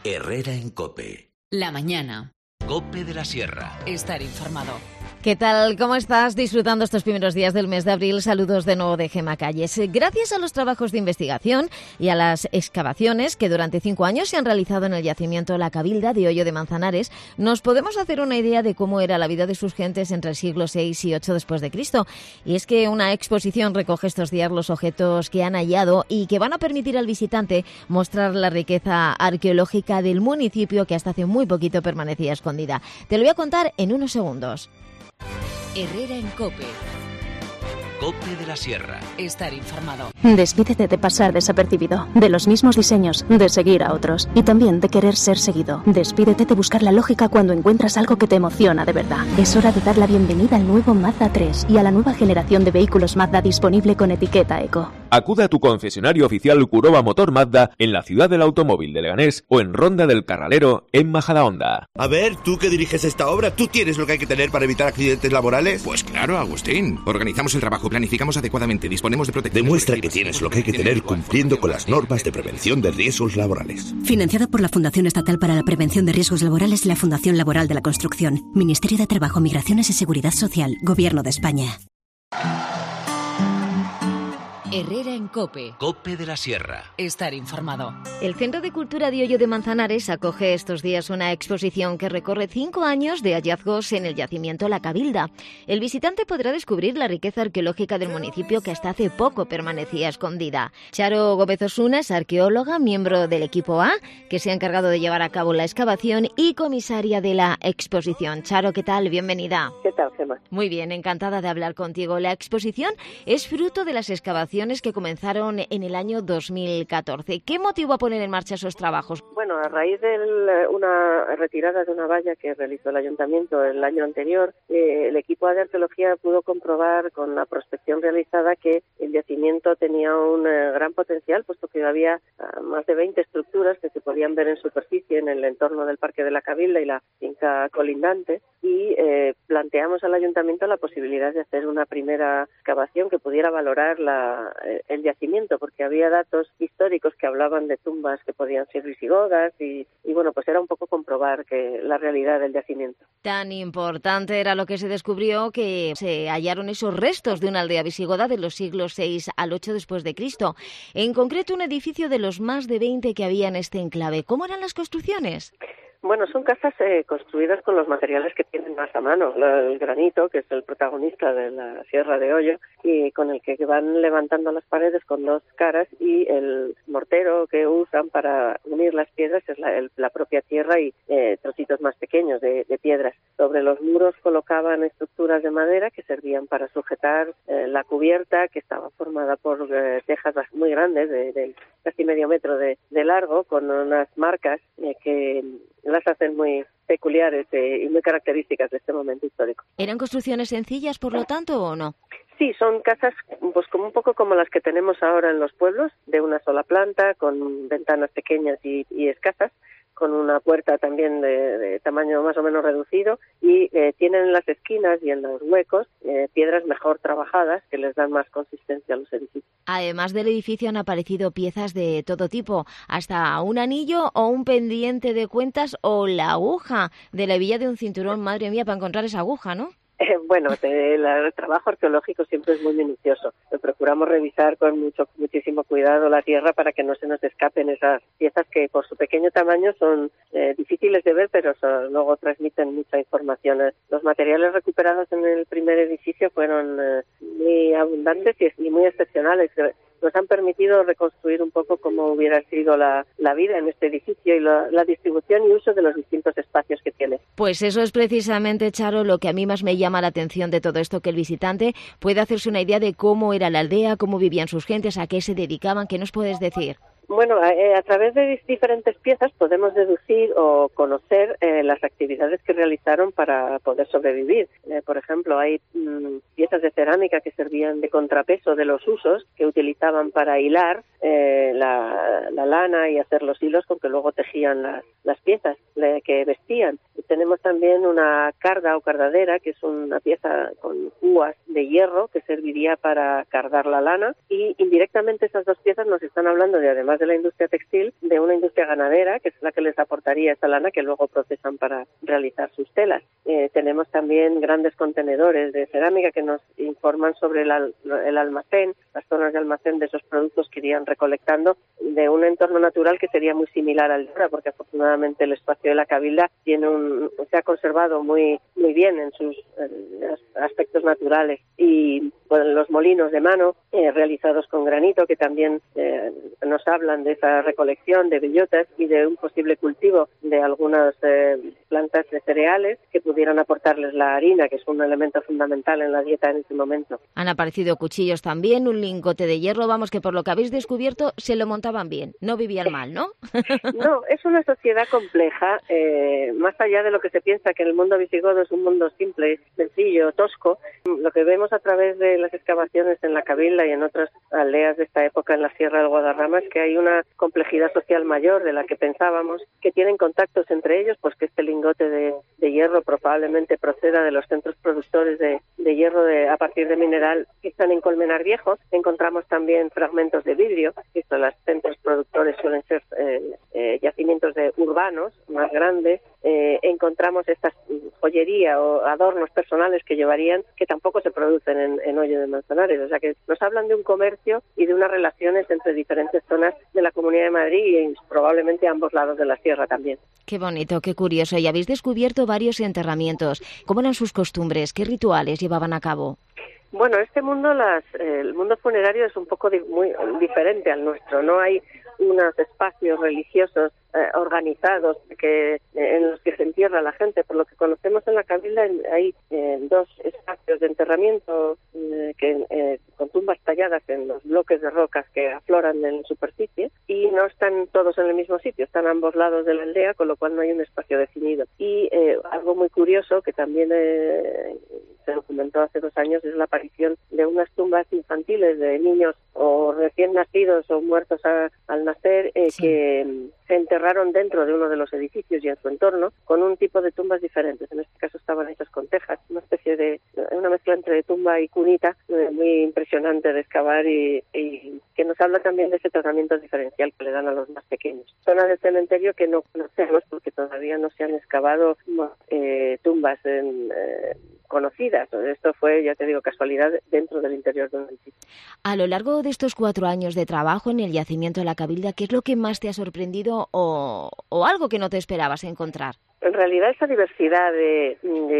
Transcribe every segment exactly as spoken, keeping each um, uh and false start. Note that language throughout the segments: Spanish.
Herrera en COPE. La mañana. COPE de la Sierra. Estar informado. ¿Qué tal? ¿Cómo estás? Disfrutando estos primeros días del mes de abril. Saludos de nuevo de Gema Calles. Gracias a los trabajos de investigación y a las excavaciones que durante cinco años se han realizado en el yacimiento La Cabilda de Hoyo de Manzanares, nos podemos hacer una idea de cómo era la vida de sus gentes entre el siglo seis y ocho después de Cristo. Y es que una exposición recoge estos días los objetos que han hallado y que van a permitir al visitante mostrar la riqueza arqueológica del municipio que hasta hace muy poquito permanecía escondida. Te lo voy a contar en unos segundos. Herrera en COPE. COPE de la Sierra. Estar informado. Despídete de pasar desapercibido, de los mismos diseños, de seguir a otros y también de querer ser seguido. Despídete de buscar la lógica cuando encuentras algo que te emociona de verdad. Es hora de dar la bienvenida al nuevo Mazda tres y a la nueva generación de vehículos Mazda disponible con etiqueta Eco. Acude a tu concesionario oficial Curoba Motor Mazda en la ciudad del automóvil de Leganés o en Ronda del Carralero en Majadahonda. A ver, tú que diriges esta obra, ¿tú tienes lo que hay que tener para evitar accidentes laborales? Pues claro, Agustín. Organizamos el trabajo, planificamos adecuadamente, disponemos de protección. Demuestra que tienes lo que hay que tener cumpliendo con las normas de prevención de riesgos laborales. Financiado por la Fundación Estatal para la Prevención de Riesgos Laborales y la Fundación Laboral de la Construcción. Ministerio de Trabajo, Migraciones y Seguridad Social. Gobierno de España. Herrera en COPE. COPE de la Sierra. Estar informado. El Centro de Cultura de Hoyo de Manzanares acoge estos días una exposición que recorre cinco años de hallazgos en el yacimiento La Cabilda. El visitante podrá descubrir la riqueza arqueológica del municipio que hasta hace poco permanecía escondida. Charo Gómez Osuna es arqueóloga, miembro del equipo A, que se ha encargado de llevar a cabo la excavación y comisaria de la exposición. Charo, ¿qué tal? Bienvenida. ¿Qué tal, Gemma? Muy bien, encantada de hablar contigo. La exposición es fruto de las excavaciones que comenzaron en el año dos mil catorce. ¿Qué motivó a poner en marcha esos trabajos? Bueno, a raíz de una retirada de una valla que realizó el ayuntamiento el año anterior, eh, el equipo de arqueología pudo comprobar con la prospección realizada que el yacimiento tenía un eh, gran potencial, puesto que había uh, más de veinte estructuras que se podían ver en superficie en el entorno del Parque de la Cabilda y la finca colindante, y eh, planteamos al ayuntamiento la posibilidad de hacer una primera excavación que pudiera valorar la el yacimiento, porque había datos históricos que hablaban de tumbas que podían ser visigodas y, y bueno, pues era un poco comprobar que la realidad del yacimiento. Tan importante era lo que se descubrió que se hallaron esos restos de una aldea visigoda de los siglos seis al ocho después de Cristo. En concreto, un edificio de los más de veinte que había en este enclave. ¿Cómo eran las construcciones? Bueno, son casas eh, construidas con los materiales que tienen más a mano. El granito, que es el protagonista de la Sierra de Hoyo, y con el que van levantando las paredes con dos caras, y el mortero que usan para unir las piedras es la, el, la propia tierra y eh, trocitos más pequeños de, de piedras. Sobre los muros colocaban estructuras de madera que servían para sujetar eh, la cubierta, que estaba formada por eh, tejas muy grandes, de, de casi medio metro de, de largo, con unas marcas eh, que las hacen muy peculiares eh, y muy características de este momento histórico. ¿Eran construcciones sencillas, por lo tanto, o no? Sí, son casas pues como un poco como las que tenemos ahora en los pueblos, de una sola planta, con ventanas pequeñas y, y escasas, con una puerta también de, de tamaño más o menos reducido, y eh, tienen en las esquinas y en los huecos eh, piedras mejor trabajadas que les dan más consistencia a los edificios. Además del edificio han aparecido piezas de todo tipo, hasta un anillo o un pendiente de cuentas o la aguja de la hebilla de un cinturón. Madre mía, para encontrar esa aguja, ¿no? Eh, bueno, te, la, el trabajo arqueológico siempre es muy minucioso. Lo procuramos revisar con mucho, muchísimo cuidado la tierra para que no se nos escapen esas piezas que por su pequeño tamaño son eh, difíciles de ver, pero son, luego transmiten mucha información. Los materiales recuperados en el primer edificio fueron eh, muy abundantes y, y muy excepcionales. Nos han permitido reconstruir un poco cómo hubiera sido la, la vida en este edificio y la, la distribución y uso de los distintos espacios que tiene. Pues eso es precisamente, Charo, lo que a mí más me llama la atención de todo esto, que el visitante puede hacerse una idea de cómo era la aldea, cómo vivían sus gentes, a qué se dedicaban. ¿Qué nos puedes decir? Bueno, a, a través de diferentes piezas podemos deducir o conocer eh, las actividades que realizaron para poder sobrevivir. Eh, por ejemplo, hay mmm, piezas de cerámica que servían de contrapeso de los usos que utilizaban para hilar eh, la, la lana y hacer los hilos con que luego tejían las, las piezas eh, que vestían. tenemos también una carda o cardadera, que es una pieza con púas de hierro que serviría para cardar la lana, y indirectamente esas dos piezas nos están hablando de, además de la industria textil, de una industria ganadera, que es la que les aportaría esa lana que luego procesan para realizar sus telas. Eh, tenemos también grandes contenedores de cerámica que nos informan sobre el, al, el almacén, las zonas de almacén de esos productos que irían recolectando de un entorno natural que sería muy similar al de ahora, porque afortunadamente el espacio de la Cabilda tiene un, se ha conservado muy muy bien en sus eh, aspectos naturales, y pues, los molinos de mano eh, realizados con granito, que también eh, nos hablan de esa recolección de bellotas y de un posible cultivo de algunas eh, plantas de cereales que pudieran aportarles la harina, que es un elemento fundamental en la dieta en este momento. Han aparecido cuchillos también, un lingote de hierro, vamos, que por lo que habéis descubierto se lo montaban bien, no vivían mal, ¿no? No, es una sociedad compleja, eh, más allá de lo que se piensa que el mundo visigodo es un mundo simple, sencillo, tosco. Lo que vemos a través de las excavaciones en la Cabilda y en otras aldeas de esta época en la Sierra del Guadarrama es que hay una complejidad social mayor de la que pensábamos, que tienen contactos entre ellos, pues que este lingote de, de hierro probablemente proceda de los centros productores de, de hierro de, a partir de mineral que están en Colmenar Viejo. Encontramos también fragmentos de vidrio, esto, los centros productores suelen ser eh, eh, yacimientos de urbanos más grandes. Eh, encontramos estas joyería o adornos personales que llevarían, que tampoco se producen en, en Hoyo de Manzanares. O sea que nos hablan de un comercio y de unas relaciones entre diferentes zonas de la Comunidad de Madrid y probablemente ambos lados de la sierra también. Qué bonito, qué curioso. Y habéis descubierto varios enterramientos. ¿Cómo eran sus costumbres? ¿Qué rituales llevaban a cabo? Bueno, este mundo, las, eh, el mundo funerario es un poco di- muy diferente al nuestro. No hay unos espacios religiosos eh, organizados que eh, en los que se entierra la gente. Por lo que conocemos en la Cabilda hay eh, dos espacios de enterramiento eh, que eh, con tumbas talladas en los bloques de rocas que afloran en superficie, y no están todos en el mismo sitio, están a ambos lados de la aldea, con lo cual no hay un espacio definido. Y eh, algo muy curioso que también eh, se documentó hace dos años es la aparición de unas tumbas infantiles de niños o recién nacidos o muertos a, al nacer eh, sí. que se enterraron dentro de uno de los edificios y en su entorno con un tipo de tumbas diferentes. En este caso estaban hechas con tejas, una especie de una mezcla entre tumba y cunita eh, muy impresionante de excavar y, y que nos habla también de ese tratamiento diferencial que le dan a los más pequeños. Zona del cementerio que no conocemos porque todavía no se han excavado eh, tumbas en, eh, conocidas. Esto fue, ya te digo, casualidad dentro del interior de un edificio. A lo largo de estos cuatro años de trabajo en el yacimiento de la Cabilda, ¿qué es lo que más te ha sorprendido o, o algo que no te esperabas encontrar? En realidad esa diversidad de,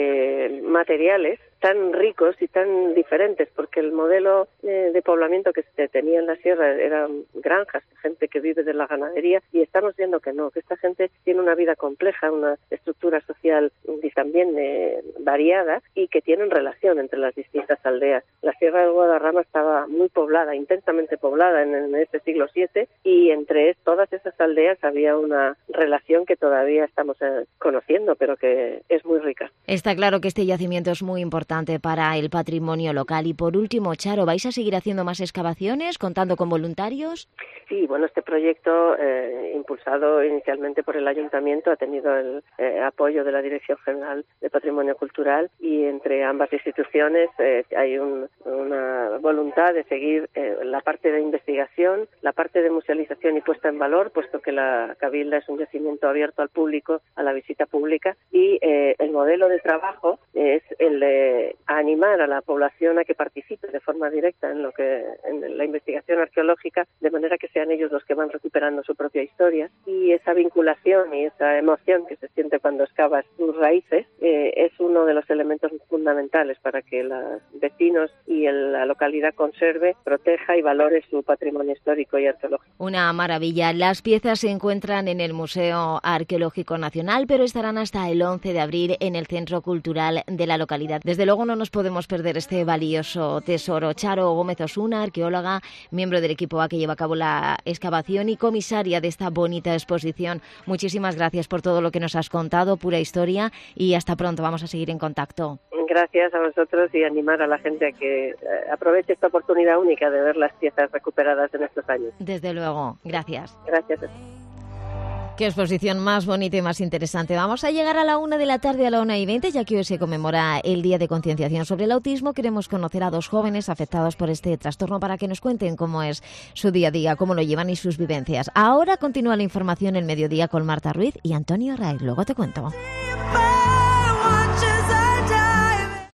de materiales tan ricos y tan diferentes, porque el modelo eh, de poblamiento que se tenía en la sierra eran granjas, gente que vive de la ganadería, y estamos viendo que no, que esta gente tiene una vida compleja, una estructura social también eh, variada, y que tienen relación entre las distintas aldeas. La Sierra del Guadarrama estaba muy poblada, intensamente poblada en, en este siglo siete, y entre todas esas aldeas había una relación que todavía estamos eh, conociendo, pero que es muy rica. Está claro que este yacimiento es muy importante para el patrimonio local. Y por último, Charo, ¿vais a seguir haciendo más excavaciones, contando con voluntarios? Sí, bueno, este proyecto, eh, impulsado inicialmente por el Ayuntamiento, ha tenido el eh, apoyo de la Dirección General de Patrimonio Cultural, y entre ambas instituciones eh, hay un, una voluntad de seguir eh, la parte de investigación, la parte de musealización y puesta en valor, puesto que la Cabilda es un yacimiento abierto al público, a la visita pública, y eh, el modelo de trabajo es el de animar a la población a que participe de forma directa en lo que en la investigación arqueológica, de manera que sean ellos los que van recuperando su propia historia, y esa vinculación y esa emoción que se siente cuando excavas tus raíces eh, es uno de los elementos fundamentales para que los vecinos y el, la localidad conserve, proteja y valore su patrimonio histórico y arqueológico. Una maravilla. Las piezas se encuentran en el Museo Arqueológico Nacional, pero estarán hasta el once de abril en el Centro Cultural de la localidad. Desde luego no nos podemos perder este valioso tesoro. Charo Gómez Osuna, arqueóloga, miembro del equipo A que lleva a cabo la excavación y comisaria de esta bonita exposición. Muchísimas gracias por todo lo que nos has contado, pura historia, y hasta pronto. Vamos a seguir en contacto. Gracias a vosotros, y animar a la gente a que aproveche esta oportunidad única de ver las piezas recuperadas en estos años. Desde luego. Gracias. Gracias. Qué exposición más bonita y más interesante. Vamos a llegar a la una de la tarde, a la una y veinte, ya que hoy se conmemora el Día de Concienciación sobre el Autismo. Queremos conocer a dos jóvenes afectados por este trastorno para que nos cuenten cómo es su día a día, cómo lo llevan y sus vivencias. Ahora continúa la información en Mediodía con Marta Ruiz y Antonio Ray. Luego te cuento.